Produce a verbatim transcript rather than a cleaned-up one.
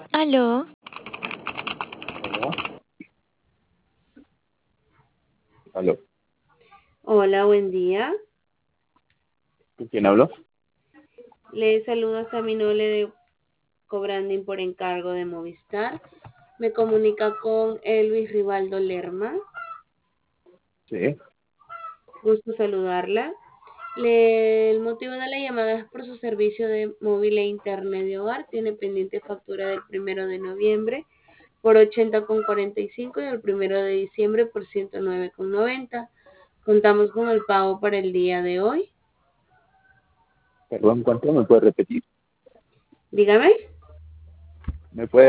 Aló, ¿Aló? ¿Aló? Hola, buen día. ¿Con quién hablo? Le saluda Saminole de Cobranding por encargo de Movistar. Me comunica con Elvis Rivaldo Lerma. Sí. Gusto saludarla. Le- el motivo de la llamada es por su servicio de móvil e internet de hogar. Tiene pendiente factura del primero de noviembre por ochenta con cuarenta y cinco y el primero de diciembre por ciento nueve con noventa. Contamos con el pago para el día de hoy. Perdón, ¿cuánto me puede repetir? Dígame. ¿Me puede